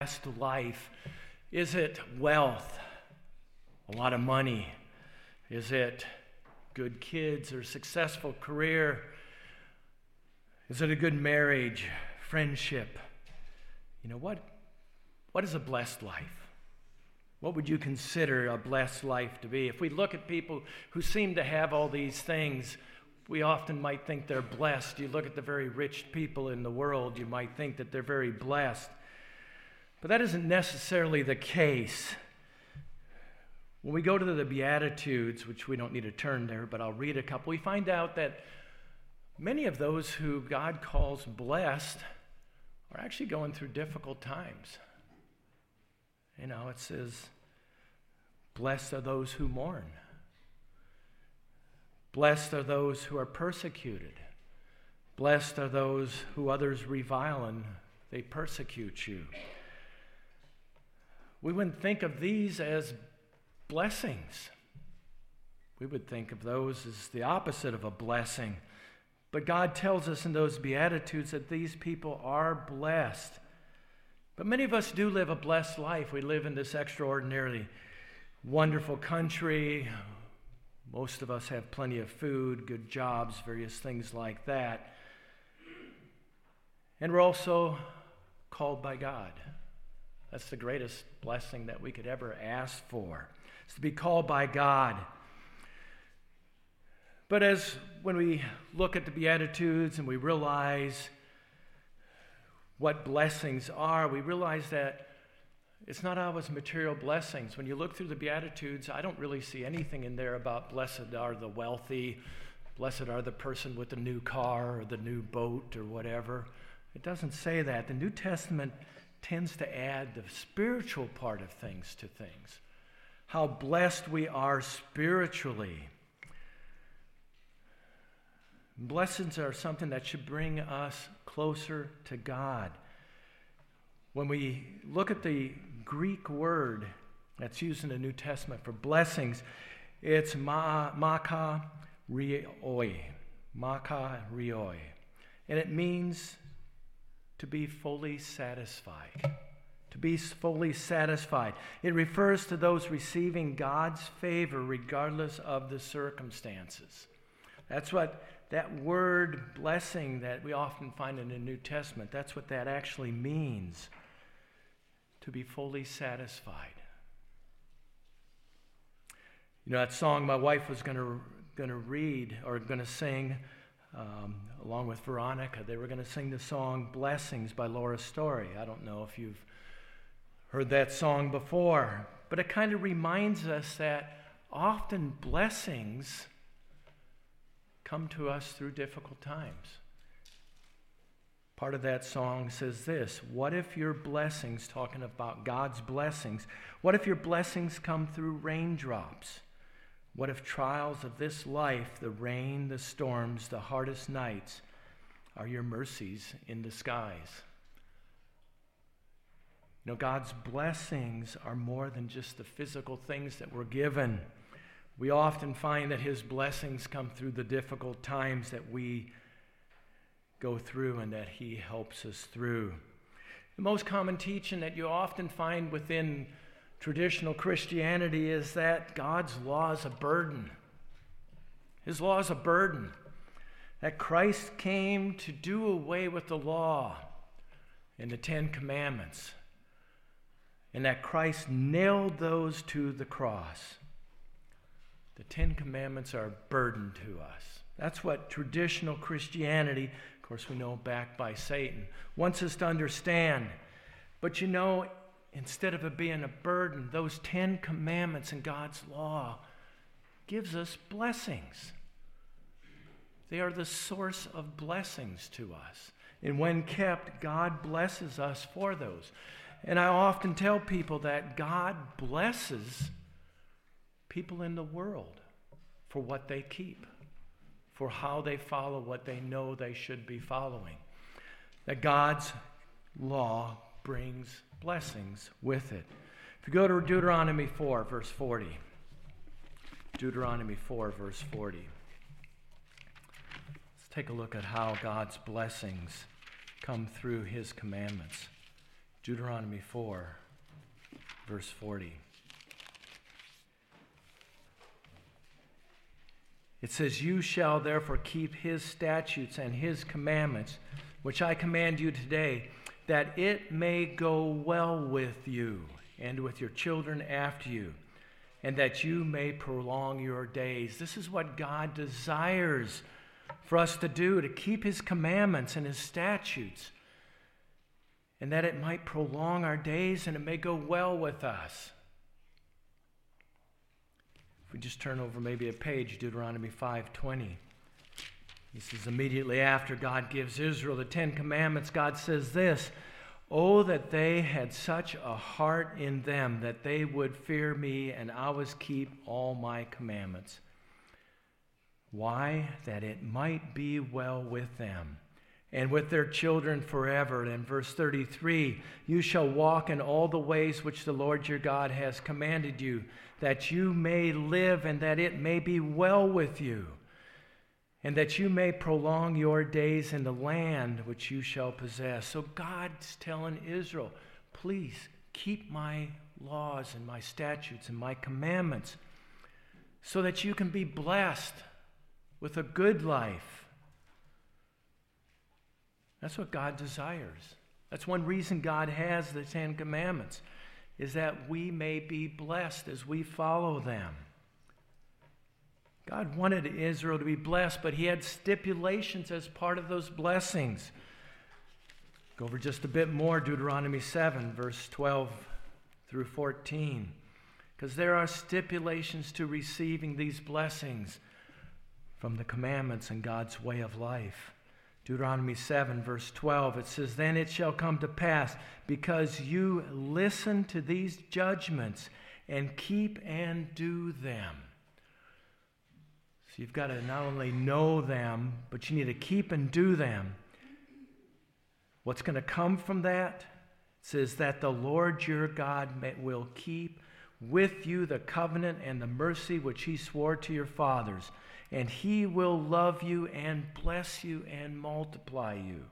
blessed life? Is it wealth? A lot of money? Is it good kids or successful career? Is it a good marriage, friendship? You know, what is a blessed life? What would you consider a blessed life to be? If we look at people who seem to have all these things, we often might think they're blessed. You look at the very rich people in the world, you might think that they're very blessed. But that isn't necessarily the case. When we go to the Beatitudes, which we don't need to turn there, but I'll read a couple, we find out that many of those who God calls blessed are actually going through difficult times. You know, it says, blessed are those who mourn. Blessed are those who are persecuted. Blessed are those who others revile and they persecute you. We wouldn't think of these as blessings. We would think of those as the opposite of a blessing. But God tells us in those Beatitudes that these people are blessed. But many of us do live a blessed life. We live in this extraordinarily wonderful country. Most of us have plenty of food, good jobs, various things like that. And we're also called by God. That's the greatest blessing that we could ever ask for, is to be called by God. But when we look at the Beatitudes and we realize what blessings are, we realize that it's not always material blessings. When you look through the Beatitudes, I don't really see anything in there about blessed are the wealthy, blessed are the person with the new car or the new boat or whatever. It doesn't say that. The New Testament tends to add the spiritual part of things to things. How blessed we are spiritually. Blessings are something that should bring us closer to God. When we look at the Greek word that's used in the New Testament for blessings, it's makarioi. Makarioi. And it means to be fully satisfied. To be fully satisfied. It refers to those receiving God's favor regardless of the circumstances. That's what that word blessing that we often find in the New Testament, that's what that actually means. To be fully satisfied. You know, that song my wife was going to read or going to sing along with Veronica. They were going to sing the song Blessings by Laura Story. I don't know if you've heard that song before, but it kind of reminds us that often blessings come to us through difficult times. Part of that song says this: what if your blessings, talking about God's blessings, what if your blessings come through raindrops? What if trials of this life, the rain, the storms, the hardest nights, are your mercies in disguise? You know, God's blessings are more than just the physical things that we're given. We often find that his blessings come through the difficult times that we go through and that he helps us through. The most common teaching that you often find within traditional Christianity is that God's law is a burden. His law is a burden. That Christ came to do away with the law and the 10 Commandments. And that Christ nailed those to the cross. The 10 Commandments are a burden to us. That's what traditional Christianity, of course we know backed by Satan, wants us to understand. But you know, instead of it being a burden, those 10 Commandments in God's law gives us blessings. They are the source of blessings to us. And when kept, God blesses us for those. And I often tell people that God blesses people in the world for what they keep, for how they follow what they know they should be following. That God's law brings blessings with it. If you go to Deuteronomy 4, verse 40. Deuteronomy 4, verse 40. Let's take a look at how God's blessings come through his commandments. Deuteronomy 4, verse 40. It says, "You shall therefore keep his statutes and his commandments, which I command you today, that it may go well with you and with your children after you, and that you may prolong your days." This is what God desires for us to do, to keep his commandments and his statutes, and that it might prolong our days and it may go well with us. If we just turn over maybe a page, Deuteronomy 5:20. This is immediately after God gives Israel the 10 Commandments. God says this, "Oh, that they had such a heart in them, that they would fear me and always keep all my commandments." Why? That it might be well with them and with their children forever. And verse 33, "You shall walk in all the ways which the Lord your God has commanded you, that you may live and that it may be well with you, and that you may prolong your days in the land which you shall possess." So God's telling Israel, please keep my laws and my statutes and my commandments so that you can be blessed with a good life. That's what God desires. That's one reason God has the 10 Commandments, is that we may be blessed as we follow them. God wanted Israel to be blessed, but he had stipulations as part of those blessings. Go over just a bit more, Deuteronomy 7, verse 12 through 14. Because there are stipulations to receiving these blessings from the commandments and God's way of life. Deuteronomy 7, verse 12, it says, "Then it shall come to pass, because you listen to these judgments and keep and do them." So you've got to not only know them, but you need to keep and do them. What's going to come from that? It says that the Lord your God will keep with you the covenant and the mercy which he swore to your fathers, and he will love you and bless you and multiply you.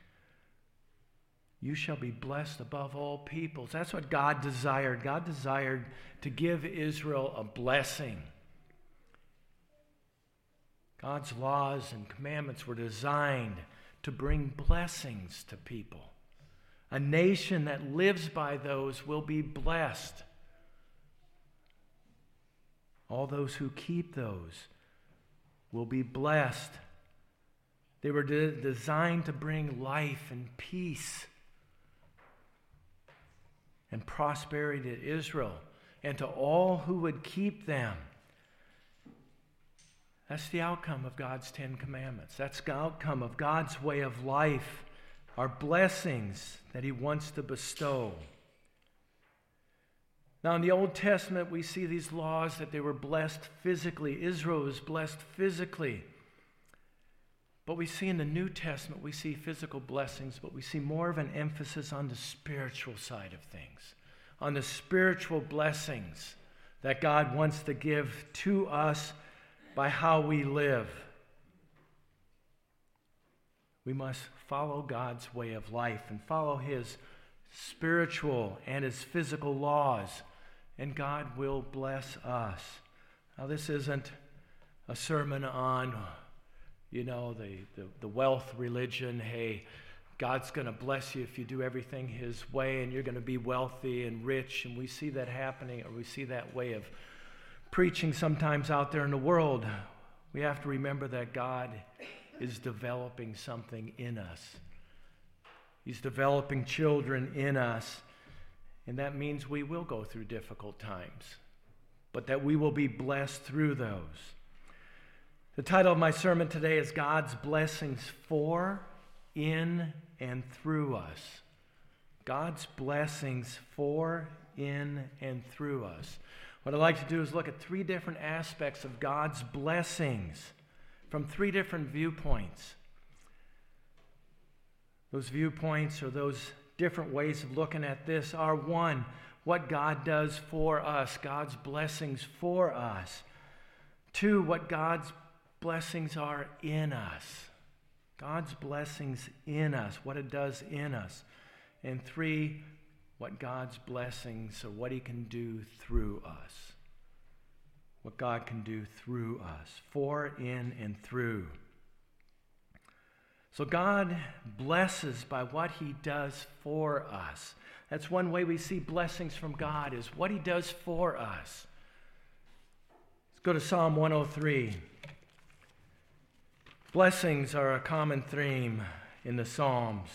You shall be blessed above all peoples. That's what God desired. God desired to give Israel a blessing. God's laws and commandments were designed to bring blessings to people. A nation that lives by those will be blessed. All those who keep those will be blessed. They were designed to bring life and peace and prosperity to Israel and to all who would keep them. That's the outcome of God's 10 Commandments. That's the outcome of God's way of life, our blessings that he wants to bestow. Now, in the Old Testament, we see these laws that they were blessed physically. Israel was blessed physically. But we see in the New Testament, we see physical blessings, but we see more of an emphasis on the spiritual side of things, on the spiritual blessings that God wants to give to us by how we live. We must follow God's way of life and follow his spiritual and his physical laws, and God will bless us. Now, this isn't a sermon on, the wealth religion. Hey, God's going to bless you if you do everything his way, and you're going to be wealthy and rich. And we see that happening, or we see that way of preaching sometimes out there in the world. We have to remember that God is developing something in us. He's developing children in us, and that means we will go through difficult times, but that we will be blessed through those. The title of my sermon today is God's Blessings for, in, and through us. God's blessings for, in, and through us. What I'd like to do is look at three different aspects of God's blessings from three different viewpoints. Those viewpoints, or those different ways of looking at this, are: one, what God does for us, God's blessings for us. Two, what God's blessings are in us, God's blessings in us, what it does in us. And three, what God's blessings or what he can do through us. What God can do through us, for, in, and through. So God blesses by what he does for us. That's one way we see blessings from God, is what he does for us. Let's go to Psalm 103. Blessings are a common theme in the Psalms.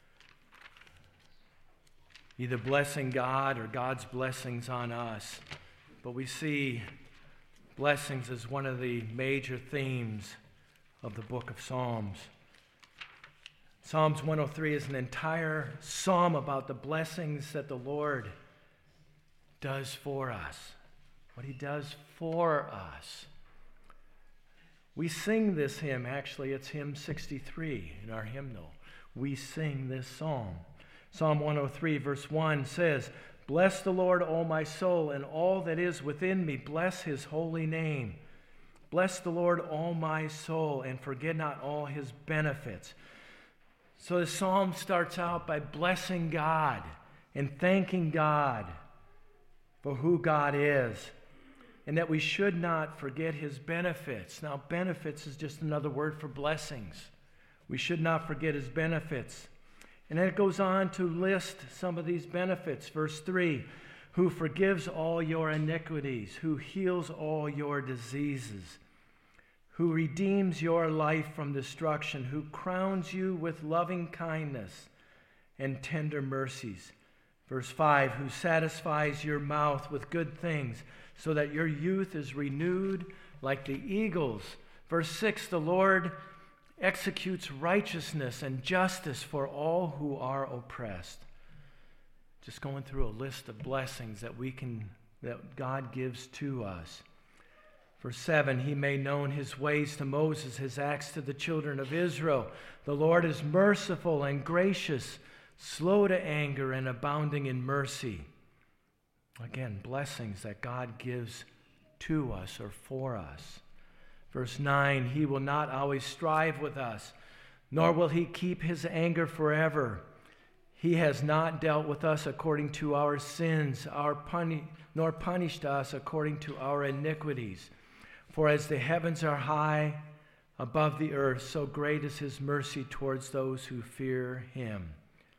Either blessing God or God's blessings on us. But we see blessings as one of the major themes of the book of Psalms. Psalms 103 is an entire psalm about the blessings that the Lord does for us, what he does for us. We sing this hymn, actually it's hymn 63 in our hymnal. We sing this psalm. Psalm 103 verse 1 says, "Bless the Lord, O my soul, and all that is within me. Bless his holy name. Bless the Lord, O my soul, and forget not all his benefits." So the psalm starts out by blessing God and thanking God for who God is, and that we should not forget his benefits. Now, benefits is just another word for blessings. We should not forget his benefits. And then it goes on to list some of these benefits. Verse 3, "Who forgives all your iniquities, who heals all your diseases, who redeems your life from destruction, who crowns you with loving kindness and tender mercies." Verse 5, "Who satisfies your mouth with good things, so that your youth is renewed like the eagles." Verse 6, "The Lord executes righteousness and justice for all who are oppressed." Just going through a list of blessings that God gives to us. Verse 7, "He made known his ways to Moses, his acts to the children of Israel. The Lord is merciful and gracious, slow to anger and abounding in mercy." Again, blessings that God gives to us or for us. Verse 9, "He will not always strive with us, nor will he keep his anger forever. He has not dealt with us according to our sins, nor punished us according to our iniquities. For as the heavens are high above the earth, so great is his mercy towards those who fear him."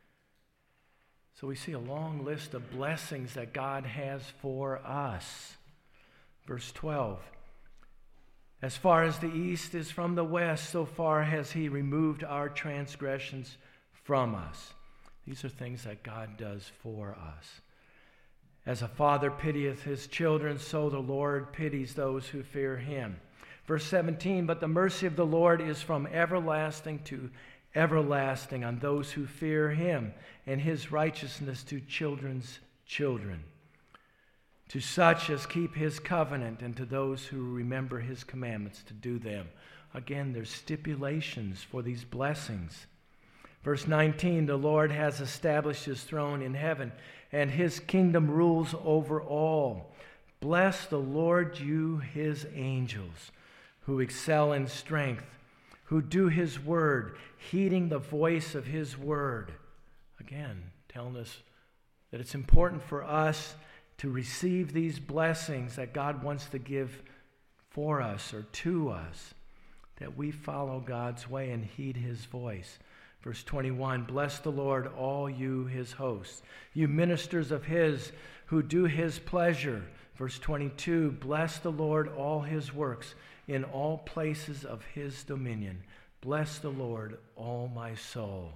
So we see a long list of blessings that God has for us. Verse 12, "As far as the east is from the west, so far has he removed our transgressions from us." These are things that God does for us. "As a father pitieth his children, so the Lord pities those who fear him." Verse 17, "But the mercy of the Lord is from everlasting to everlasting on those who fear him, and his righteousness to children's children, to such as keep his covenant, and to those who remember his commandments to do them." Again, there's stipulations for these blessings. Verse 19, "The Lord has established his throne in heaven, and his kingdom rules over all. Bless the Lord, you his angels, who excel in strength, who do his word, heeding the voice of his word." Again, telling us that it's important for us to receive these blessings that God wants to give for us or to us, that we follow God's way and heed his voice. Verse 21, "Bless the Lord, all you his hosts, you ministers of his who do his pleasure." Verse 22, "Bless the Lord, all his works, in all places of his dominion. Bless the Lord, all my soul."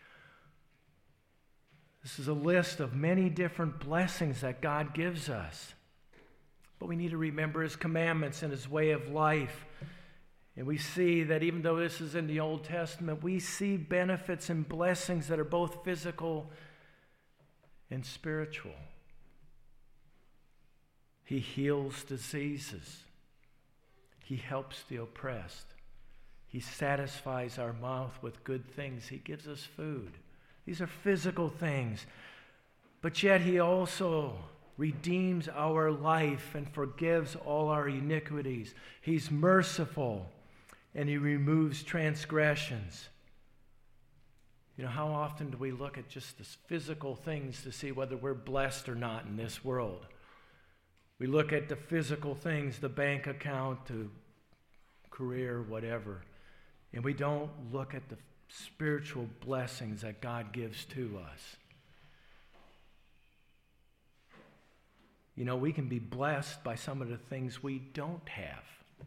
This is a list of many different blessings that God gives us. But we need to remember his commandments and his way of life. And we see that even though this is in the Old Testament, we see benefits and blessings that are both physical and spiritual. He heals diseases. He helps the oppressed. He satisfies our mouth with good things. He gives us food. These are physical things. But yet he also redeems our life and forgives all our iniquities. He's merciful, and he removes transgressions. How often do we look at just the physical things to see whether we're blessed or not in this world? We look at the physical things, the bank account, the career, whatever, and we don't look at the spiritual blessings that God gives to us. We can be blessed by some of the things we don't have.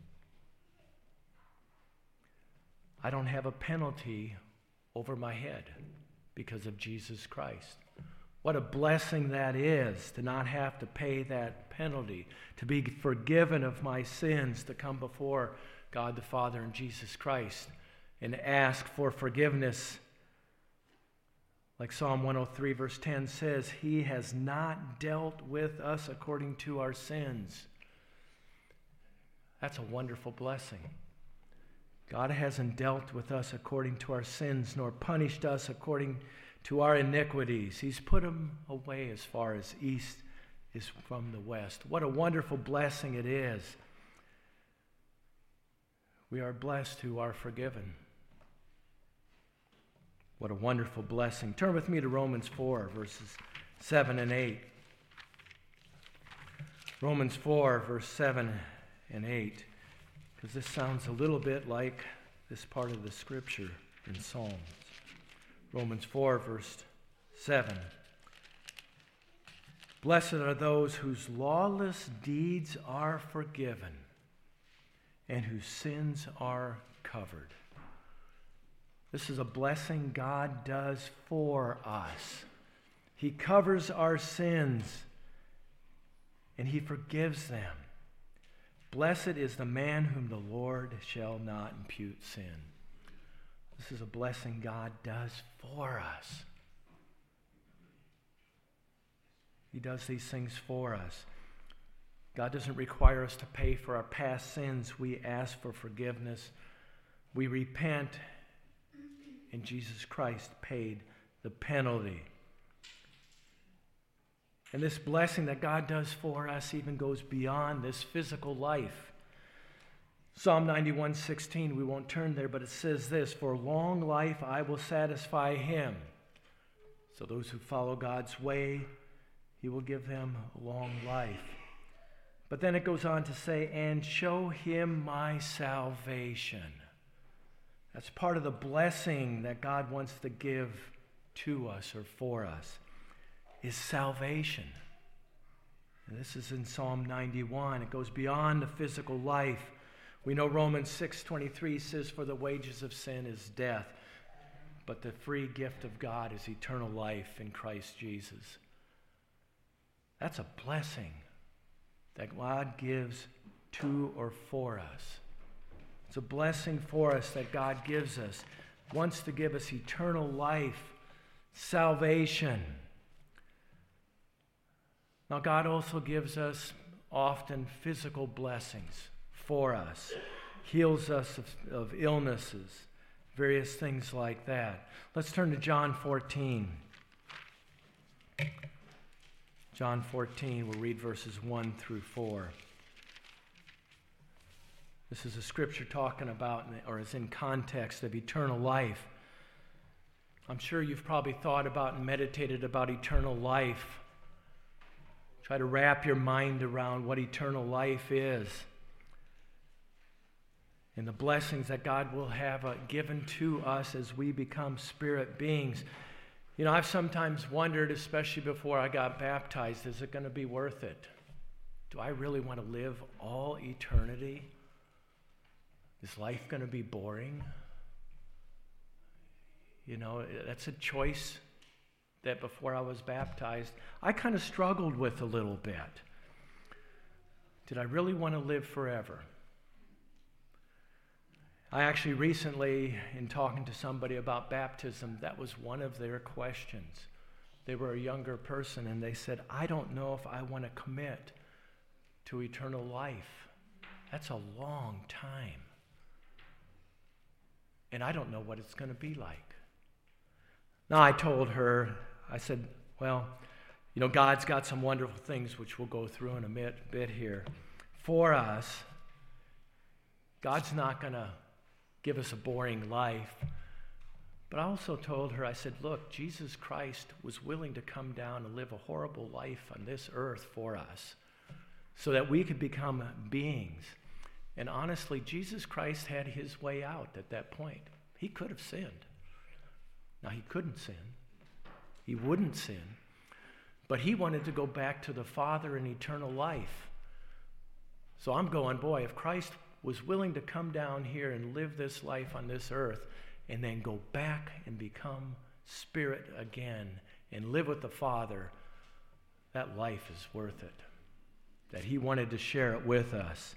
I don't have a penalty over my head because of Jesus Christ. What a blessing that is to not have to pay that penalty, to be forgiven of my sins, to come before God the Father and Jesus Christ and ask for forgiveness. Like Psalm 103 verse 10 says, He has not dealt with us according to our sins. That's a wonderful blessing. God hasn't dealt with us according to our sins, nor punished us according to our iniquities. He's put them away as far as east is from the west. What a wonderful blessing it is. We are blessed who are forgiven. What a wonderful blessing. Turn with me to Romans 4, verses 7 and 8. Romans 4, verse 7 and 8. Because this sounds a little bit like this part of the scripture in Psalms. Romans 4, verse 7. Blessed are those whose lawless deeds are forgiven and whose sins are covered. This is a blessing God does for us. He covers our sins and He forgives them. Blessed is the man whom the Lord shall not impute sin. This is a blessing God does for us. He does these things for us. God doesn't require us to pay for our past sins. We ask for forgiveness. We repent, and Jesus Christ paid the penalty. And this blessing that God does for us even goes beyond this physical life. Psalm 91:16, we won't turn there, but it says this, "For long life I will satisfy him." So those who follow God's way, He will give them a long life. But then it goes on to say, "And show him my salvation." That's part of the blessing that God wants to give to us or for us, is salvation. And this is in Psalm 91. It goes beyond the physical life. We know Romans 6:23 says, "For the wages of sin is death, but the free gift of God is eternal life in Christ Jesus." That's a blessing that God gives to or for us. It's a blessing for us that God gives us. Wants to give us eternal life, salvation. Now, God also gives us often physical blessings for us. Heals us of illnesses, various things like that. Let's turn to John 14. John 14, we'll read verses 1 through 4. This is a scripture talking about, or is in context of eternal life. I'm sure you've probably thought about and meditated about eternal life. Try to wrap your mind around what eternal life is and the blessings that God will have given to us as we become spirit beings. You know, I've sometimes wondered, especially before I got baptized, is it going to be worth it? Do I really want to live all eternity? Is life going to be boring? You know, that's a choice that before I was baptized, I kind of struggled with a little bit. Did I really want to live forever? I actually recently, in talking to somebody about baptism, that was one of their questions. They were a younger person, and they said, "I don't know if I want to commit to eternal life. That's a long time. And I don't know what it's going to be like." Now, I told her, I said, well, you know, God's got some wonderful things which we'll go through in a bit here. For us, God's not going to give us a boring life, But I also told her, I said, look, Jesus Christ was willing to come down and live a horrible life on this earth for us so that we could become beings. And honestly, Jesus Christ had his way out at that point. He could have sinned. Now, he couldn't sin. He wouldn't sin. But he wanted to go back to the Father in eternal life. So I'm going, boy, if Christ was willing to come down here and live this life on this earth and then go back and become spirit again and live with the Father, that life is worth it. That he wanted to share it with us.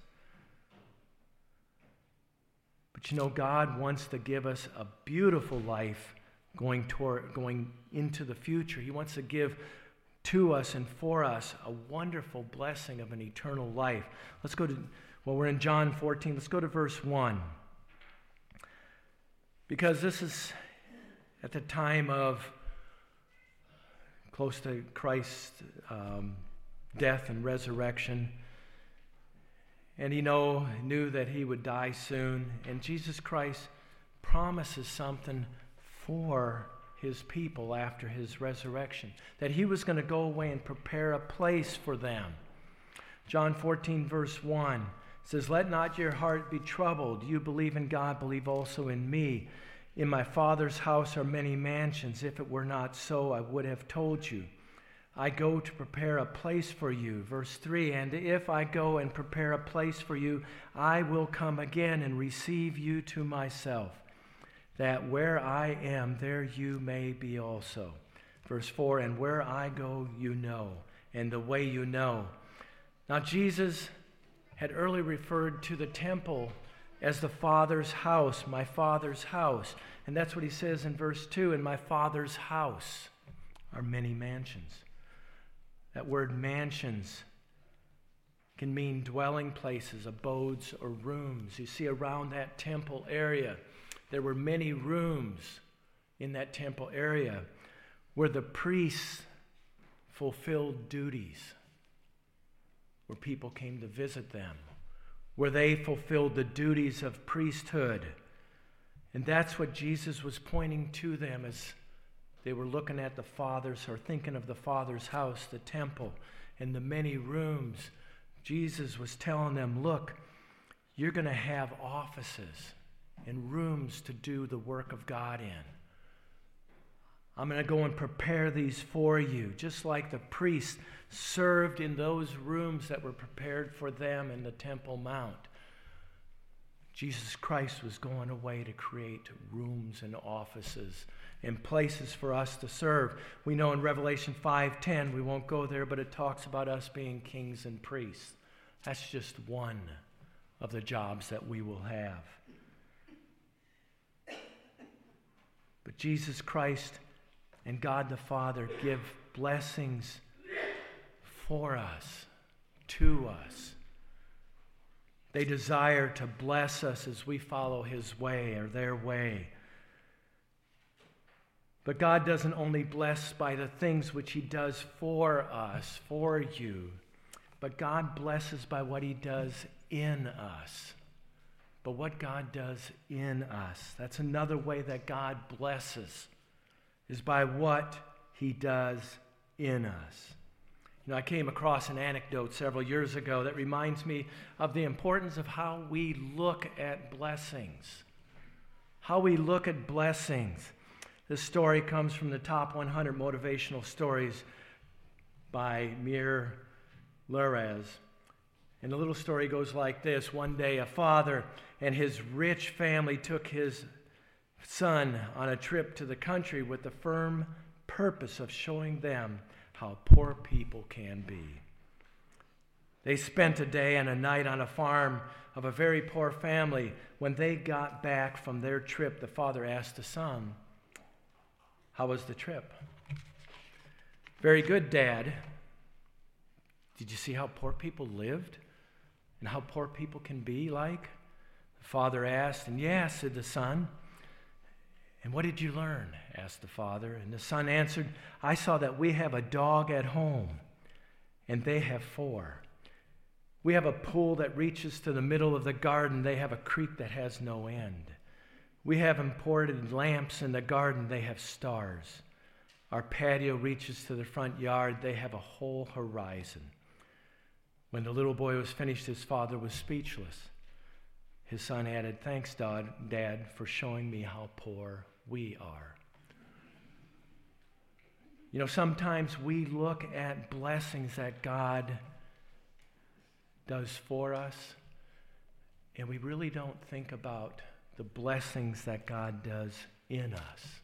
But you know, God wants to give us a beautiful life going into the future. He wants to give to us and for us a wonderful blessing of an eternal life. Let's go to, we're in John 14. Let's go to verse 1. Because this is at the time of close to Christ's death and resurrection. And he knew that he would die soon. And Jesus Christ promises something for his people after his resurrection, that he was going to go away and prepare a place for them. John 14, verse 1 says, "Let not your heart be troubled. You believe in God, believe also in me. In my Father's house are many mansions. If it were not so, I would have told you. I go to prepare a place for you." Verse 3, "And if I go and prepare a place for you, I will come again and receive you to myself, that where I am, there you may be also." Verse 4, "And where I go, you know, and the way you know." Now, Jesus had earlier referred to the temple as the Father's house, my Father's house. And that's what he says in verse 2, "In my Father's house are many mansions." That word mansions can mean dwelling places, abodes, or rooms. You see, around that temple area, there were many rooms in that temple area where the priests fulfilled duties, where people came to visit them, where they fulfilled the duties of priesthood. And that's what Jesus was pointing to them as they were looking at the Father's, or thinking of the Father's house, the temple, and the many rooms. Jesus was telling them, look, you're going to have offices and rooms to do the work of God in. I'm going to go and prepare these for you, just like the priests served in those rooms that were prepared for them in the Temple Mount. Jesus Christ was going away to create rooms and offices and places for us to serve. We know in Revelation 5:10, we won't go there, but it talks about us being kings and priests. That's just one of the jobs that we will have. But Jesus Christ and God the Father give blessings for us, to us. They desire to bless us as we follow his way or their way. But God doesn't only bless by the things which he does for us, for you, but God blesses by what he does in us. But what God does in us, that's another way that God blesses, is by what he does in us. I came across an anecdote several years ago that reminds me of the importance of how we look at blessings. How we look at blessings. This story comes from the top 100 motivational stories by Mir Lurez. And the little story goes like this. One day, a father and his rich family took his son on a trip to the country with the firm purpose of showing them how poor people can be. They spent a day and a night on a farm of a very poor family. When they got back from their trip, the father asked the son, "How was the trip?" "Very good, Dad." "Did you see how poor people lived and how poor people can be like?" The father asked. "And yeah," said the son. "And what did you learn?" asked the father. And the son answered, "I saw that we have a dog at home, and they have 4. We have a pool that reaches to the middle of the garden. They have a creek that has no end. We have imported lamps in the garden. They have stars. Our patio reaches to the front yard. They have a whole horizon. When the little boy was finished, his father was speechless. His son added, "Thanks, Dad, for showing me how poor we are." You know, sometimes we look at blessings that God does for us, and we really don't think about the blessings that God does in us.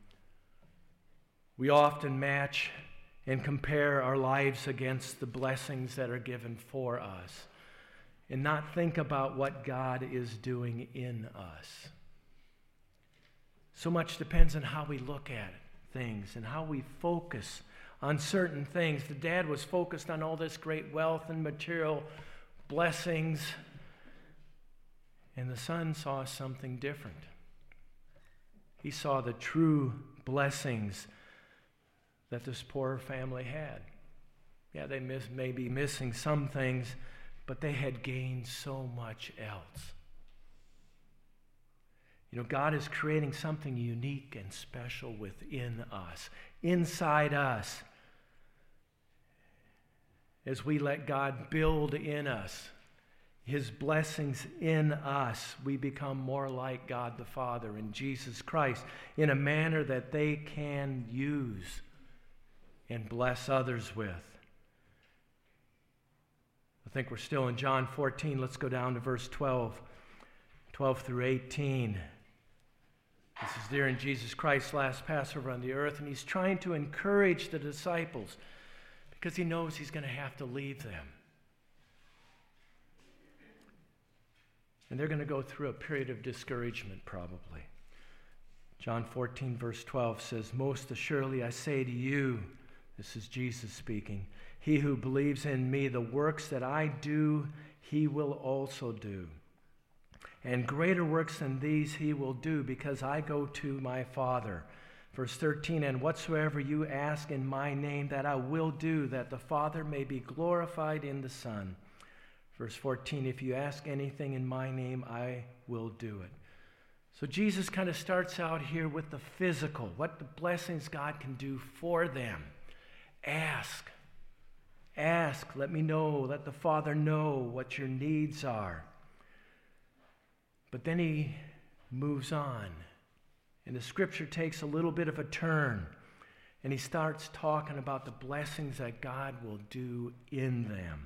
We often match and compare our lives against the blessings that are given for us and not think about what God is doing in us. So much depends on how we look at things and how we focus on certain things. The dad was focused on all this great wealth and material blessings, and the son saw something different. He saw the true blessings that this poor family had. Yeah, they may be missing some things, but they had gained so much else. You know, God is creating something unique and special within us, inside us. As we let God build in us His blessings in us, we become more like God the Father and Jesus Christ in a manner that they can use and bless others with. I think we're still in John 14. Let's go down to verse 12 through 18. This is during Jesus Christ's last Passover on the earth, and He's trying to encourage the disciples because He knows He's going to have to leave them. And they're going to go through a period of discouragement probably. John 14, verse 12 says, "Most assuredly I say to you," this is Jesus speaking, "he who believes in me, the works that I do, he will also do. And greater works than these he will do, because I go to my Father." Verse 13, "And whatsoever you ask in my name, that I will do, that the Father may be glorified in the Son." Verse 14, "If you ask anything in my name, I will do it." So Jesus kind of starts out here with the physical, what the blessings God can do for them. Ask. Ask. Let me know. Let the Father know what your needs are. But then He moves on. And the Scripture takes a little bit of a turn. And He starts talking about the blessings that God will do in them.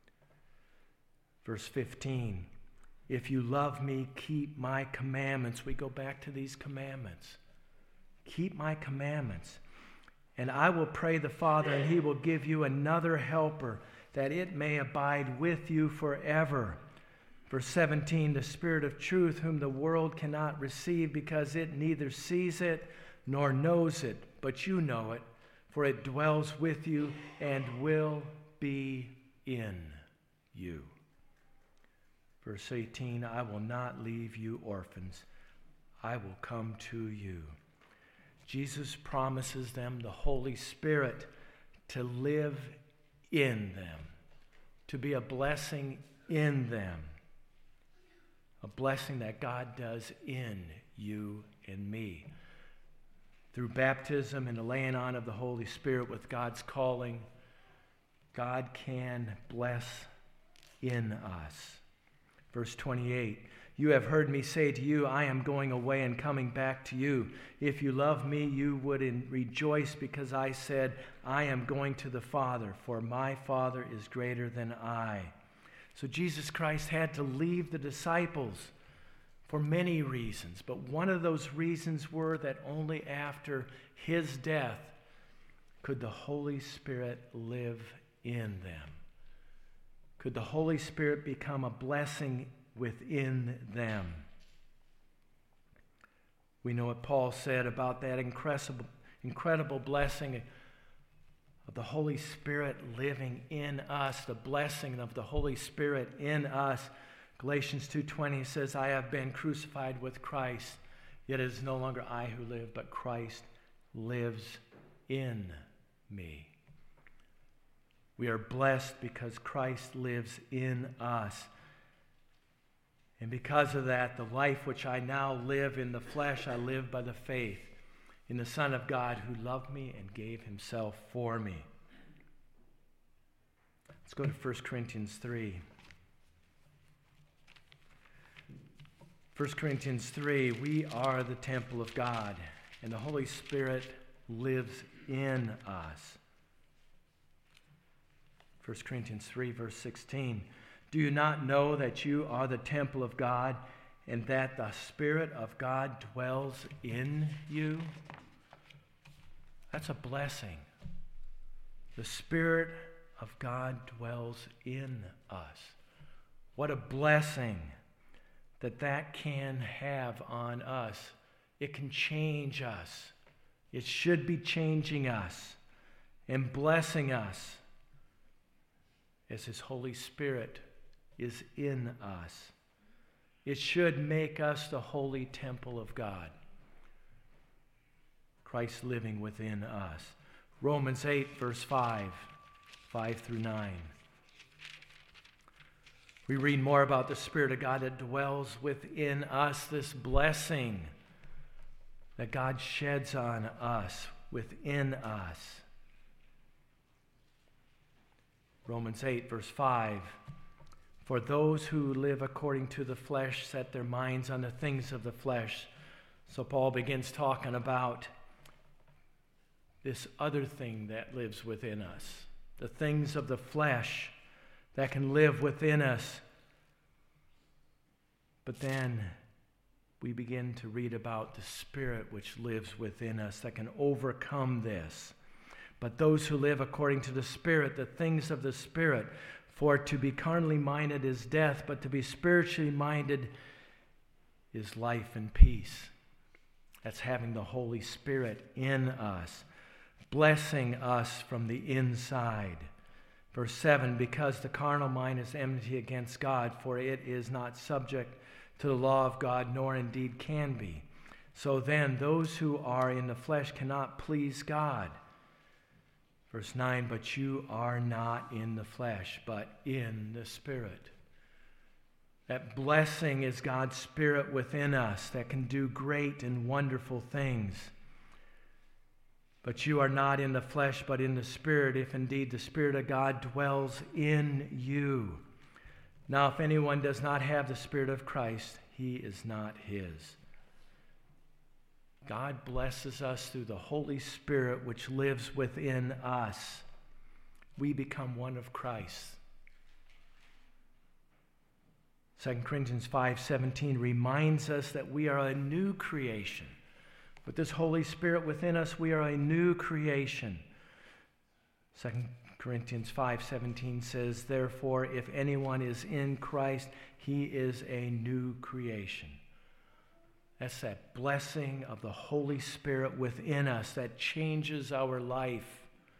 Verse 15, "If you love me, keep my commandments." We go back to these commandments. Keep my commandments. "And I will pray the Father, and He will give you another helper, that it may abide with you forever." Verse 17, "The Spirit of truth, whom the world cannot receive, because it neither sees it nor knows it, but you know it, for it dwells with you and will be in you." Verse 18, "I will not leave you orphans. I will come to you." Jesus promises them the Holy Spirit to live in them, to be a blessing in them, a blessing that God does in you and me. Through baptism and the laying on of the Holy Spirit with God's calling, God can bless in us. Verse 28, "You have heard me say to you, I am going away and coming back to you. If you love me, you would rejoice, because I said, I am going to the Father, for my Father is greater than I." So Jesus Christ had to leave the disciples for many reasons, but one of those reasons were that only after His death could the Holy Spirit live in them. Could the Holy Spirit become a blessing within them? We know what Paul said about that incredible blessing of the Holy Spirit living in us, the blessing of the Holy Spirit in us. Galatians 2:20 says, "I have been crucified with Christ, yet it is no longer I who live, but Christ lives in me." We are blessed because Christ lives in us. And because of that, the life which I now live in the flesh, I live by the faith in the Son of God who loved me and gave himself for me. Let's go to 1 Corinthians 3. 1 Corinthians 3, we are the temple of God, and the Holy Spirit lives in us. 1 Corinthians 3, verse 16. Do you not know that you are the temple of God and that the Spirit of God dwells in you? That's a blessing. The Spirit of God dwells in us. What a blessing that can have on us. It can change us. It should be changing us and blessing us as his Holy Spirit is in us. It should make us the holy temple of God. Christ living within us. Romans 8, verse 5 through 9. We read more about the Spirit of God that dwells within us, this blessing that God sheds on us, within us. Romans 8, verse 5. For those who live according to the flesh set their minds on the things of the flesh. So Paul begins talking about this other thing that lives within us. The things of the flesh that can live within us. But then we begin to read about the Spirit which lives within us that can overcome this. But those who live according to the Spirit, the things of the Spirit, for to be carnally minded is death, but to be spiritually minded is life and peace. That's having the Holy Spirit in us, blessing us from the inside. Verse 7, because the carnal mind is enmity against God, for it is not subject to the law of God, nor indeed can be. So then, those who are in the flesh cannot please God. Verse 9, but you are not in the flesh, but in the Spirit. That blessing is God's Spirit within us that can do great and wonderful things. But you are not in the flesh, but in the Spirit, if indeed the Spirit of God dwells in you. Now, if anyone does not have the Spirit of Christ, he is not his. God blesses us through the Holy Spirit which lives within us. We become one of Christ. 2 Corinthians 5:17 reminds us that we are a new creation. With this Holy Spirit within us, we are a new creation. 2 Corinthians 5:17 says, therefore, if anyone is in Christ, he is a new creation. That's that blessing of the Holy Spirit within us that changes our life.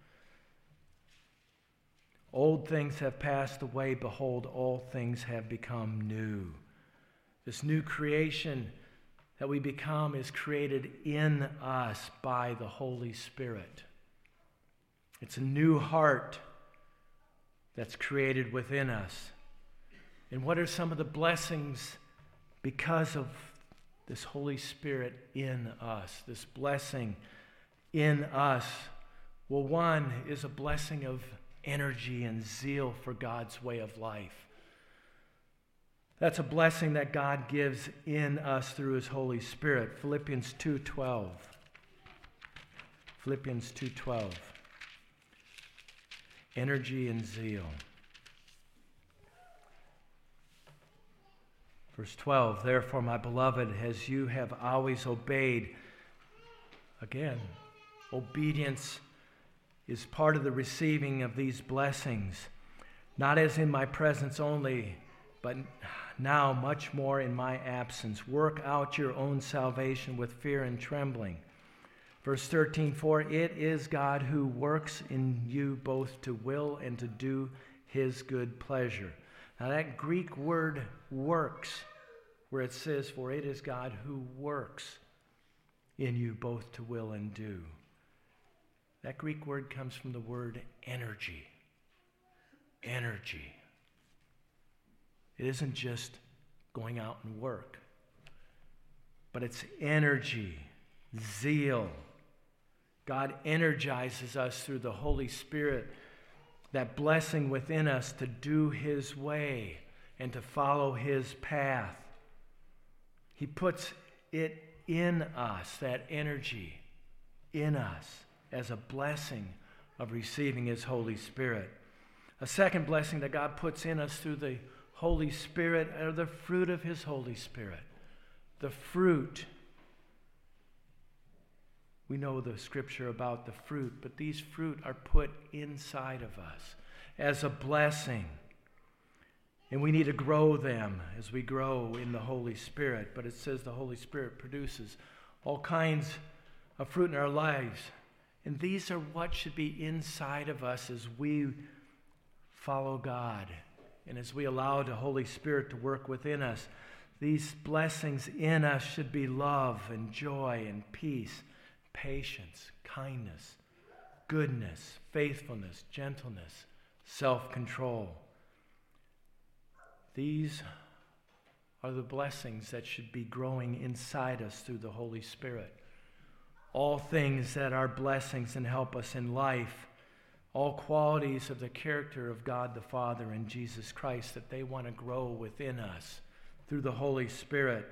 Old things have passed away. Behold, all things have become new. This new creation that we become is created in us by the Holy Spirit. It's a new heart that's created within us. And what are some of the blessings because of this Holy Spirit in us, this blessing in us? Well, one is a blessing of energy and zeal for God's way of life. That's a blessing that God gives in us through his Holy Spirit. Philippians 2:12. Philippians 2:12. Energy and zeal. Verse 12, therefore, my beloved, as you have always obeyed. Again, obedience is part of the receiving of these blessings, not as in my presence only, but now much more in my absence. Work out your own salvation with fear and trembling. Verse 13, for it is God who works in you both to will and to do his good pleasure. Now that Greek word works, where it says, for it is God who works in you both to will and do. That Greek word comes from the word energy. Energy. It isn't just going out and work. But it's energy, zeal. God energizes us through the Holy Spirit, that blessing within us to do His way and to follow His path. He puts it in us, that energy in us, as a blessing of receiving His Holy Spirit. A second blessing that God puts in us through the Holy Spirit are the fruit of His Holy Spirit. The fruit. We know the scripture about the fruit, but these fruit are put inside of us as a blessing. And we need to grow them as we grow in the Holy Spirit. But it says the Holy Spirit produces all kinds of fruit in our lives. And these are what should be inside of us as we follow God and as we allow the Holy Spirit to work within us. These blessings in us should be love and joy and peace, patience, kindness, goodness, faithfulness, gentleness, self-control. These are the blessings that should be growing inside us through the Holy Spirit. All things that are blessings and help us in life, all qualities of the character of God the Father and Jesus Christ, that they want to grow within us through the Holy Spirit.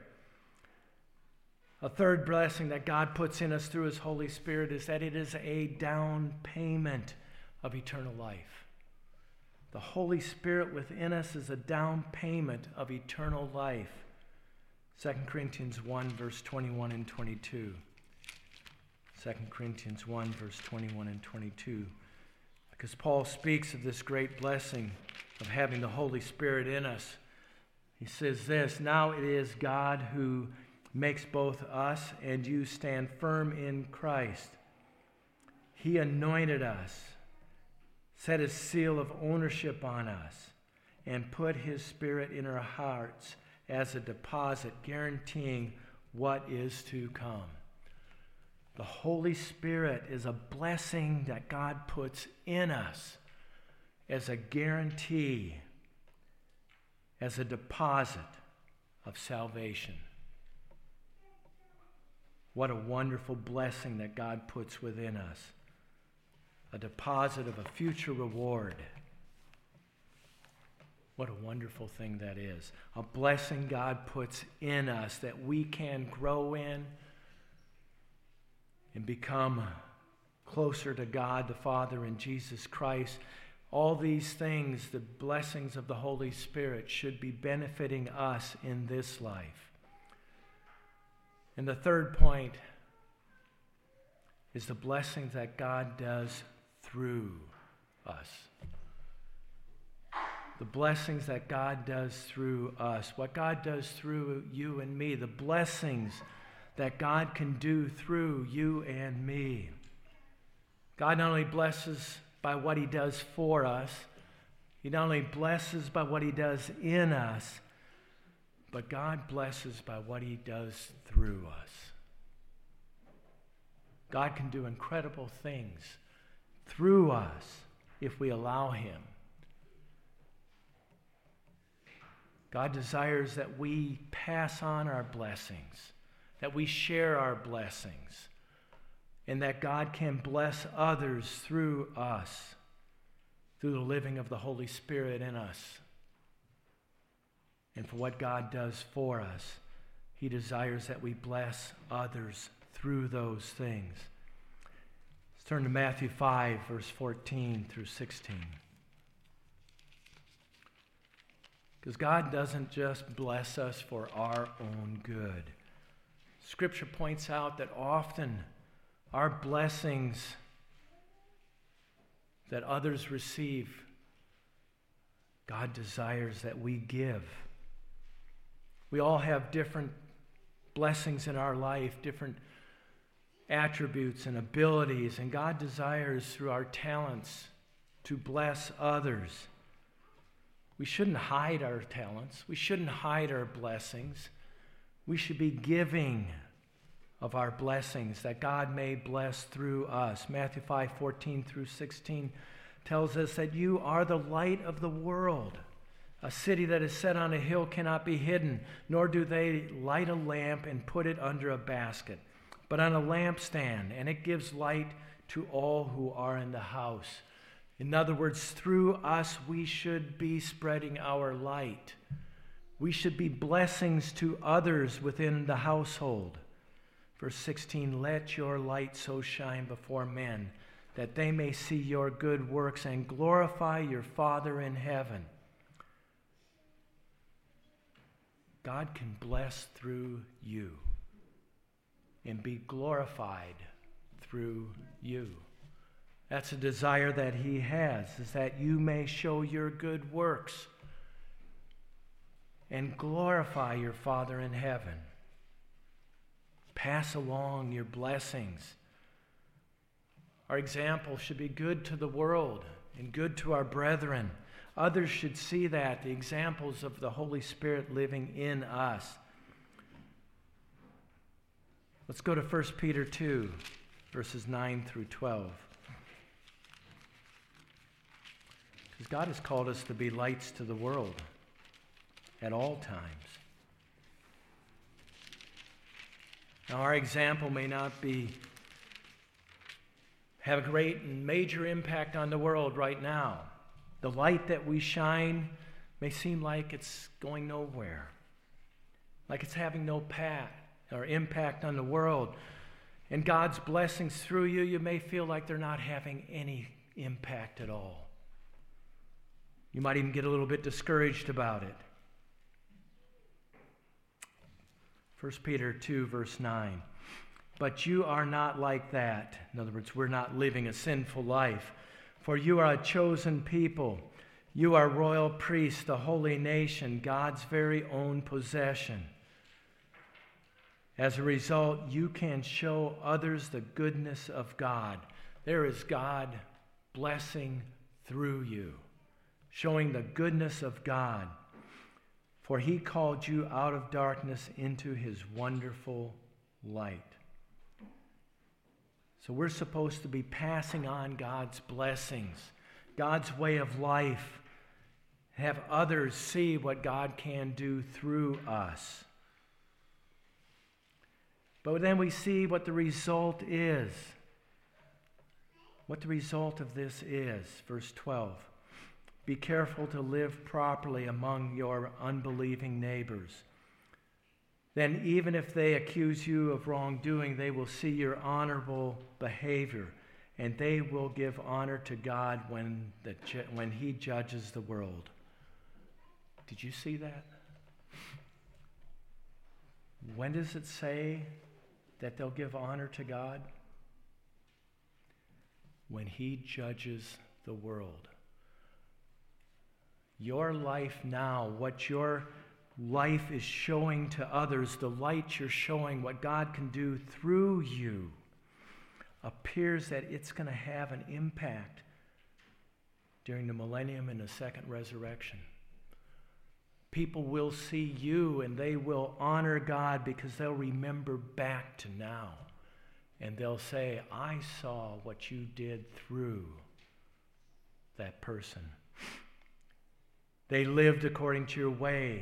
A third blessing that God puts in us through His Holy Spirit is that it is a down payment of eternal life. The Holy Spirit within us is a down payment of eternal life. 2 Corinthians 1, verse 21 and 22. 2 Corinthians 1, verse 21 and 22. Because Paul speaks of this great blessing of having the Holy Spirit in us. He says this, "Now it is God who makes both us and you stand firm in Christ. He anointed us, set His seal of ownership on us, and put His Spirit in our hearts as a deposit, guaranteeing what is to come." The Holy Spirit is a blessing that God puts in us as a guarantee, as a deposit of salvation. What a wonderful blessing that God puts within us. A deposit of a future reward. What a wonderful thing that is. A blessing God puts in us that we can grow in and become closer to God the Father and Jesus Christ. All these things, the blessings of the Holy Spirit, should be benefiting us in this life. And the third point is the blessings that God does through us. The blessings that God does through us. What God does through you and me. The blessings that God can do through you and me. God not only blesses by what He does for us, He not only blesses by what He does in us, but God blesses by what He does through us. God can do incredible things through us if we allow Him. God desires that we pass on our blessings, that we share our blessings, and that God can bless others through us, through the living of the Holy Spirit in us. And for what God does for us, He desires that we bless others through those things. Let's turn to Matthew 5, verse 14 through 16. Because God doesn't just bless us for our own good. Scripture points out that often our blessings that others receive, God desires that we give. We all have different blessings in our life, different attributes and abilities, and God desires through our talents to bless others. We shouldn't hide our talents. We shouldn't hide our blessings. We should be giving of our blessings that God may bless through us. Matthew 5:14 through 16 tells us that you are the light of the world. A city that is set on a hill cannot be hidden, nor do they light a lamp and put it under a basket, but on a lampstand, and it gives light to all who are in the house. In other words, through us we should be spreading our light. We should be blessings to others within the household. Verse 16, let your light so shine before men, that they may see your good works and glorify your Father in heaven. God can bless through you and be glorified through you. That's a desire that he has, is that you may show your good works and glorify your Father in heaven. Pass along your blessings. Our example should be good to the world and good to our brethren. Others should see that, the examples of the Holy Spirit living in us. Let's go to 1 Peter 2, verses 9 through 12. Because God has called us to be lights to the world at all times. Now, our example may not have a great and major impact on the world right now. The light that we shine may seem like it's going nowhere, like it's having no impact on the world. And God's blessings through you, you may feel like they're not having any impact at all. You might even get a little bit discouraged about it. 1 Peter 2, verse 9. But you are not like that. In other words, we're not living a sinful life. For you are a chosen people. You are royal priests, the holy nation, God's very own possession. As a result, you can show others the goodness of God. There is God blessing through you, showing the goodness of God. For he called you out of darkness into his wonderful light. So we're supposed to be passing on God's blessings, God's way of life, have others see what God can do through us. But then we see what the result is. What the result of this is. Verse 12. Be careful to live properly among your unbelieving neighbors. Then even if they accuse you of wrongdoing, they will see your honorable behavior, and they will give honor to God when he judges the world. Did you see that? When does it say that they'll give honor to God? When he judges the world. Your life now, what your life is showing to others, the light you're showing, what God can do through you, appears that it's going to have an impact during the millennium and the second resurrection. People will see you and they will honor God because they'll remember back to now. And they'll say, I saw what you did through that person. They lived according to your way.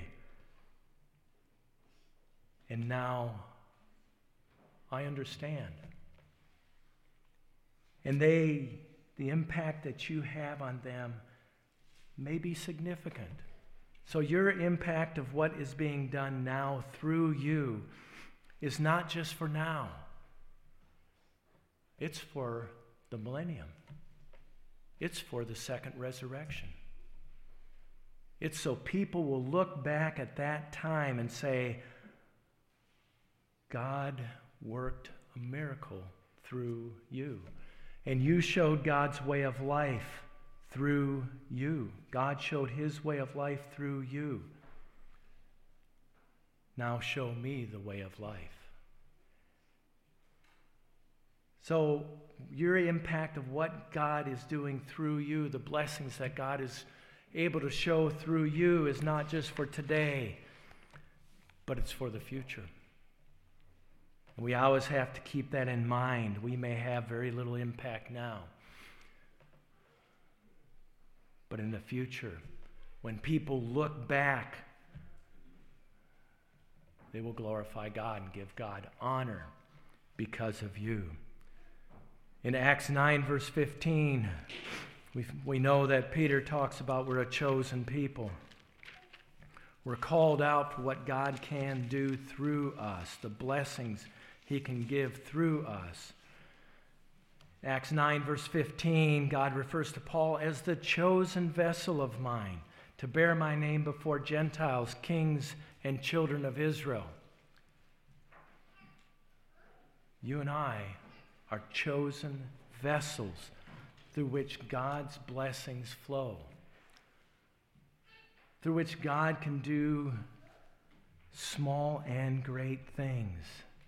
And now I understand. And the impact that you have on them may be significant. So your impact of what is being done now through you is not just for now. It's for the millennium. It's for the second resurrection. It's so people will look back at that time and say, God worked a miracle through you. And you showed God's way of life through you. God showed his way of life through you. Now show me the way of life. So your impact of what God is doing through you, the blessings that God is able to show through you, is not just for today, but it's for the future. And we always have to keep that in mind. We may have very little impact now, but in the future, When people look back, they will glorify God and give God honor because of you. In Acts 9, verse 15, we know that Peter talks about we're a chosen people. We're called out for what God can do through us, the blessings he can give through us. Acts 9, verse 15, God refers to Paul as the chosen vessel of mine to bear my name before Gentiles, kings, and children of Israel. You and I are chosen vessels through which God's blessings flow, through which God can do small and great things.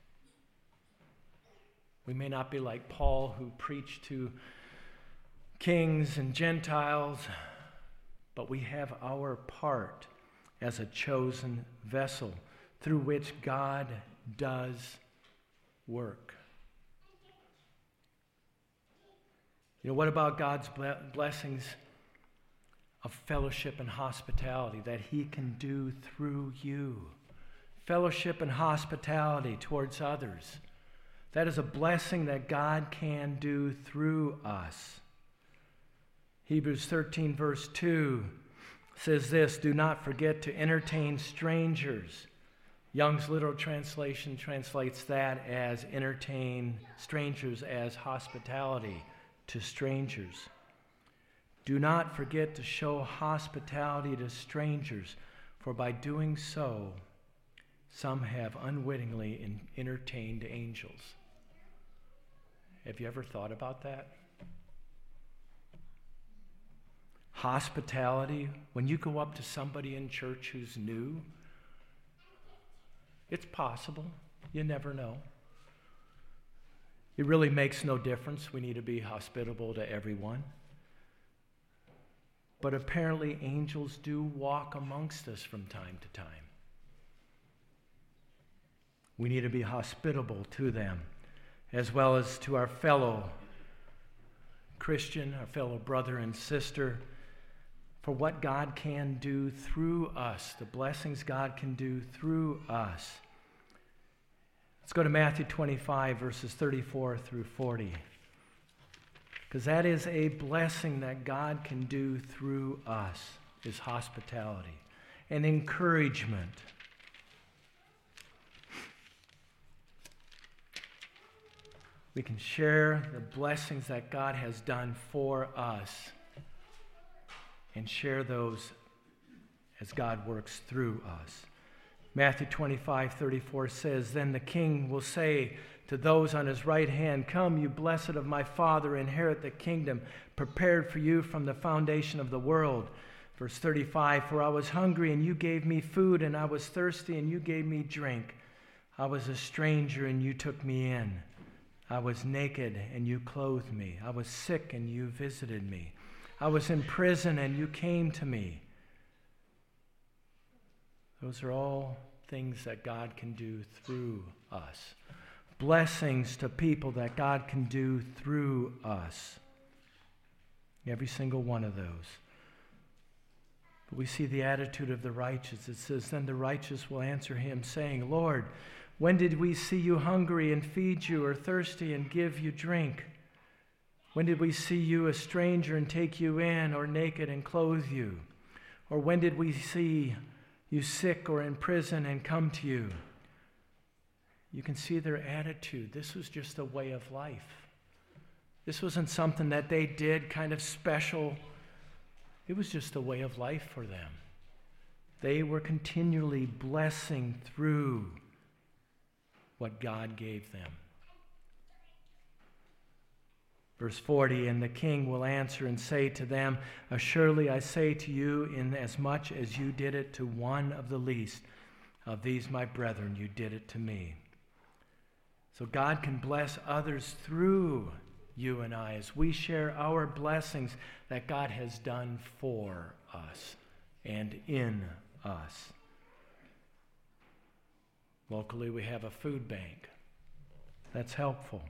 We may not be like Paul, who preached to kings and Gentiles, but we have our part as a chosen vessel through which God does work. You know, what about God's blessings of fellowship and hospitality that he can do through you? Fellowship and hospitality towards others. That is a blessing that God can do through us. Hebrews 13, verse 2 says this, do not forget to entertain strangers. Young's literal translation translates that as entertain strangers as hospitality to strangers. Do not forget to show hospitality to strangers, for by doing so, some have unwittingly entertained angels. Have you ever thought about that? Hospitality, when you go up to somebody in church who's new, it's possible. You never know. It really makes no difference. We need to be hospitable to everyone. But apparently angels do walk amongst us from time to time. We need to be hospitable to them, as well as to our fellow Christian, our fellow brother and sister, for what God can do through us, the blessings God can do through us. Let's go to Matthew 25, verses 34 through 40. Because that is a blessing that God can do through us, is hospitality and encouragement. We can share the blessings that God has done for us and share those as God works through us. Matthew 25:34 says, then the king will say to those on his right hand, come, you blessed of my Father, inherit the kingdom prepared for you from the foundation of the world. Verse 35, for I was hungry and you gave me food, and I was thirsty and you gave me drink. I was a stranger and you took me in. I was naked and you clothed me. I was sick and you visited me. I was in prison and you came to me. Those are all things that God can do through us. Blessings to people that God can do through us. Every single one of those. But we see the attitude of the righteous. It says, then the righteous will answer him, saying, Lord, when did we see you hungry and feed you, or thirsty and give you drink? When did we see you a stranger and take you in, or naked and clothe you? Or when did we see you sick or in prison and come to you? You can see their attitude. This was just a way of life. This wasn't something that they did kind of special. It was just a way of life for them. They were continually blessing through what God gave them. Verse 40, and the king will answer and say to them, assuredly I say to you, inasmuch as you did it to one of the least of these my brethren, you did it to me. So God can bless others through you and I as we share our blessings that God has done for us and in us. Locally, we have a food bank. That's helpful.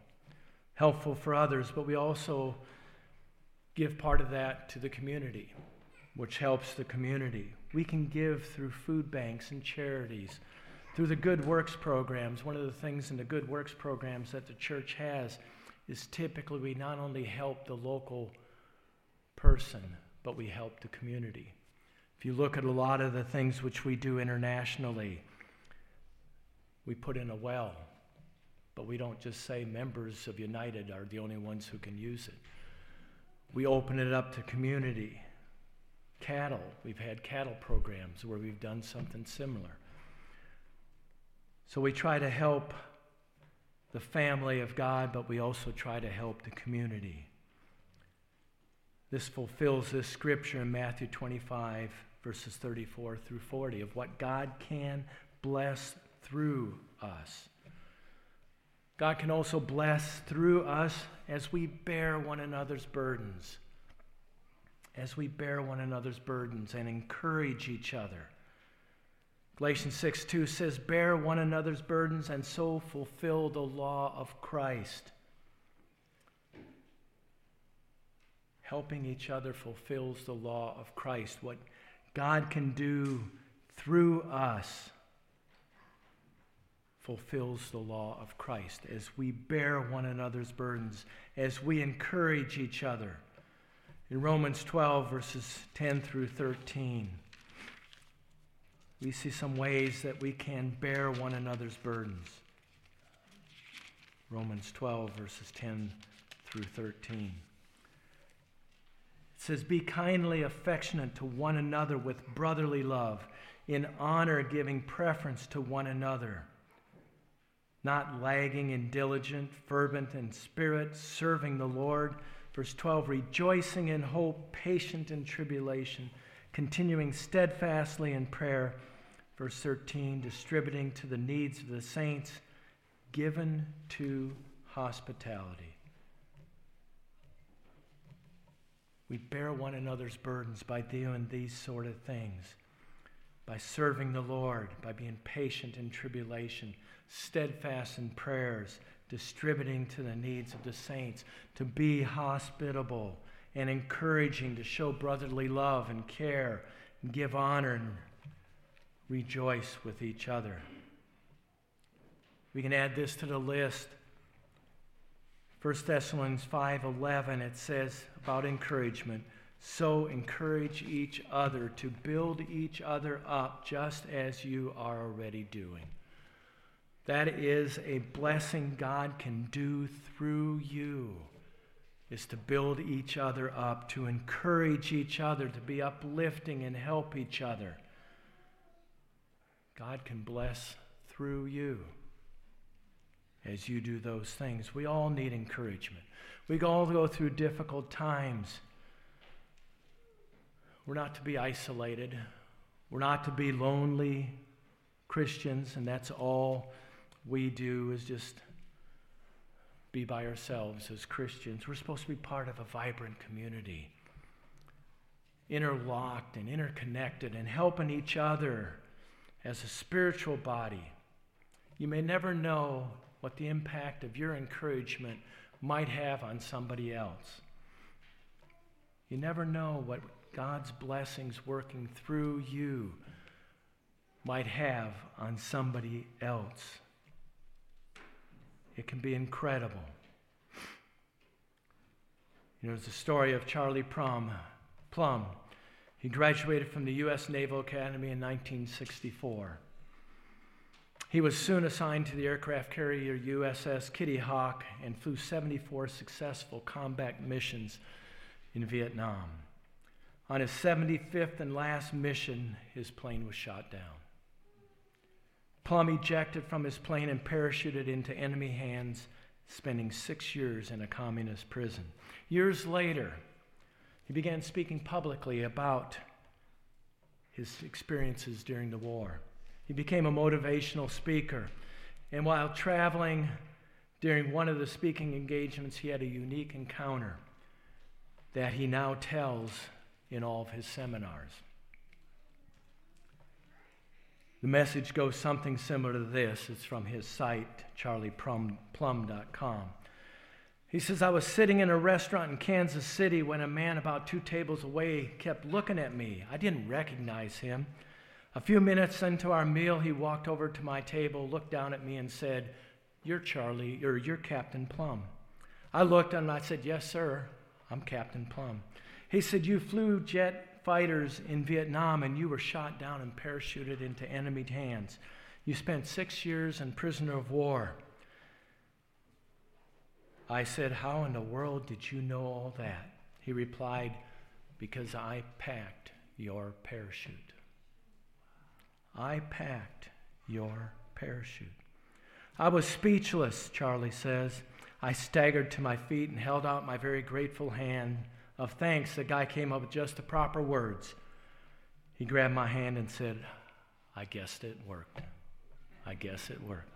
Helpful for others, but we also give part of that to the community. which helps the community. We can give through food banks and charities, through the Good Works programs. One of the things in the Good Works programs that the church has is typically we not only help the local person, but we help the community. If you look at a lot of the things which we do internationally, we put in a well, but we don't just say members of United are the only ones who can use it. We open it up to community. Cattle, we've had cattle programs where we've done something similar. So we try to help the family of God, but we also try to help the community. This fulfills this scripture in Matthew 25, verses 34 through 40, of what God can bless through us. God can also bless through us as we bear one another's burdens. As we bear one another's burdens and encourage each other. Galatians 6:2 says, bear one another's burdens and so fulfill the law of Christ. Helping each other fulfills the law of Christ. What God can do through us fulfills the law of Christ as we bear one another's burdens, as we encourage each other. In Romans 12, verses 10 through 13, we see some ways that we can bear one another's burdens. Romans 12, verses 10 through 13. It says, be kindly affectionate to one another with brotherly love, in honor giving preference to one another, not lagging in diligent, fervent in spirit, serving the Lord. Verse 12, rejoicing in hope, patient in tribulation, continuing steadfastly in prayer. Verse 13, distributing to the needs of the saints, given to hospitality. We bear one another's burdens by doing these sort of things, by serving the Lord, by being patient in tribulation, steadfast in prayers, distributing to the needs of the saints, to be hospitable and encouraging, to show brotherly love and care, and give honor and rejoice with each other. We can add this to the list. 1 Thessalonians 5:11, it says about encouragement, so encourage each other to build each other up just as you are already doing. That is a blessing God can do through you, is to build each other up, to encourage each other, to be uplifting and help each other. God can bless through you as you do those things. We all need encouragement. We all go through difficult times. We're not to be isolated. We're not to be lonely Christians, and that's all we do is just be by ourselves as Christians. We're supposed to be part of a vibrant community, interlocked and interconnected and helping each other as a spiritual body. You may never know what the impact of your encouragement might have on somebody else. You never know what God's blessings working through you might have on somebody else. It can be incredible. You know, there's the story of Charlie Plum. He graduated from the U.S. Naval Academy in 1964. He was soon assigned to the aircraft carrier USS Kitty Hawk and flew 74 successful combat missions in Vietnam. On his 75th and last mission, his plane was shot down. Plum ejected from his plane and parachuted into enemy hands, spending 6 years in a communist prison. Years later, he began speaking publicly about his experiences during the war. He became a motivational speaker, and while traveling during one of the speaking engagements, he had a unique encounter that he now tells in all of his seminars. The message goes something similar to this. It's from his site, charlieplum.com. He says, I was sitting in a restaurant in Kansas City when a man about 2 tables away kept looking at me. I didn't recognize him. A few minutes into our meal, he walked over to my table, looked down at me and said, you're Captain Plum. I looked and I said, yes, sir, I'm Captain Plum. He said, you flew jet fighters in Vietnam and you were shot down and parachuted into enemy hands. You spent 6 years in prisoner of war. I said, how in the world did you know all that? He replied, because I packed your parachute. I packed your parachute. I was speechless, Charlie says. I staggered to my feet and held out my very grateful hand of thanks. The guy came up with just the proper words. He grabbed my hand and said, I guessed it worked. I guess it worked.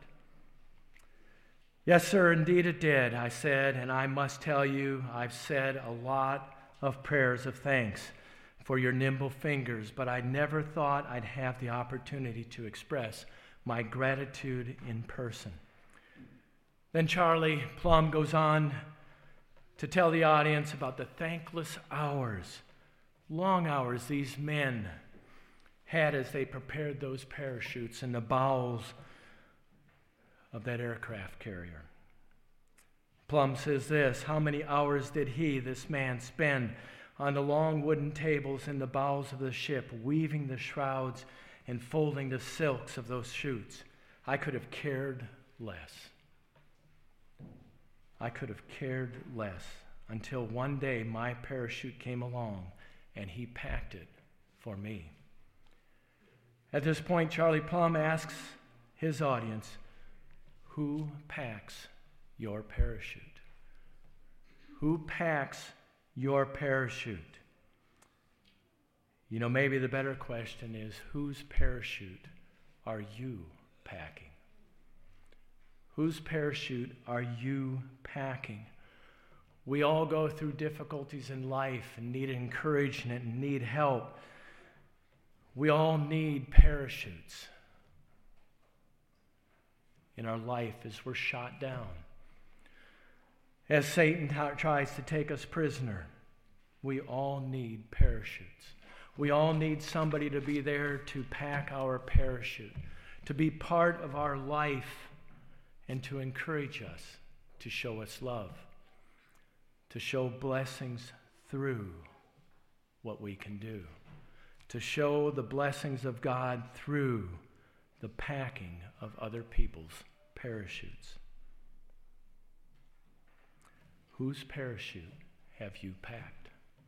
Yes, sir, indeed it did, I said, and I must tell you, I've said a lot of prayers of thanks for your nimble fingers, but I never thought I'd have the opportunity to express my gratitude in person. Then Charlie Plum goes on to tell the audience about the thankless hours, long hours these men had as they prepared those parachutes in the bowels of that aircraft carrier. Plum says this, how many hours did this man, spend on the long wooden tables in the bowels of the ship, weaving the shrouds and folding the silks of those chutes? I could have cared less. I could have cared less until one day my parachute came along and he packed it for me. At this point, Charlie Plum asks his audience, who packs your parachute? Who packs your parachute? You know, maybe the better question is, whose parachute are you packing? Whose parachute are you packing? We all go through difficulties in life and need encouragement and need help. We all need parachutes in our life as we're shot down. As Satan tries to take us prisoner, we all need parachutes. We all need somebody to be there to pack our parachute, to be part of our life, and to encourage us, to show us love, to show blessings through what we can do, to show the blessings of God through the packing of other people's parachutes. Whose parachute have you packed?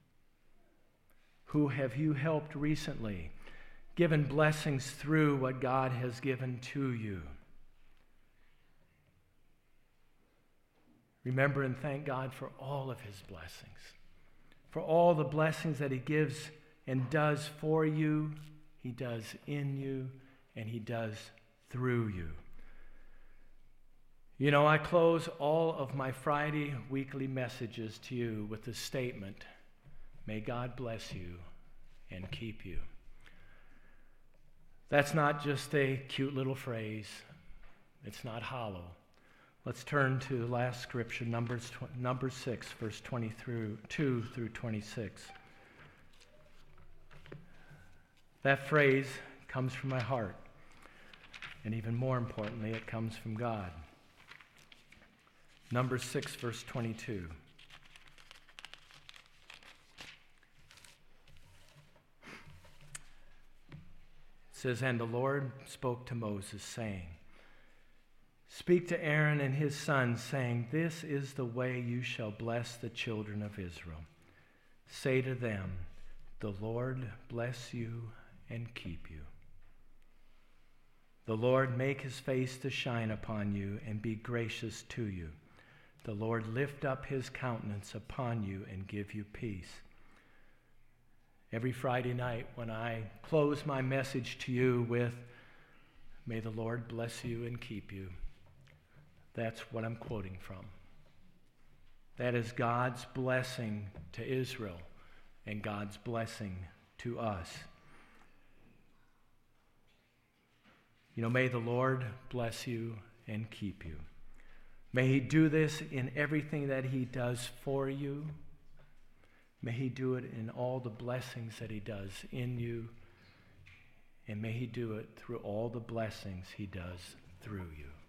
Who have you helped recently, given blessings through what God has given to you? Remember and thank God for all of his blessings, for all the blessings that he gives and does for you, he does in you, and he does through you. You know, I close all of my Friday weekly messages to you with the statement, may God bless you and keep you. That's not just a cute little phrase. It's not hollow. Let's turn to the last scripture, Numbers 6, verse 22 through 26. That phrase comes from my heart. And even more importantly, it comes from God. Numbers 6, verse 22. It says, and the Lord spoke to Moses, saying, speak to Aaron and his sons, saying, this is the way you shall bless the children of Israel. Say to them, the Lord bless you and keep you. The Lord make his face to shine upon you and be gracious to you. The Lord lift up his countenance upon you and give you peace. Every Friday night when I close my message to you with, may the Lord bless you and keep you, that's what I'm quoting from. That is God's blessing to Israel and God's blessing to us. You know, may the Lord bless you and keep you. May he do this in everything that he does for you. May he do it in all the blessings that he does in you. And may he do it through all the blessings he does through you.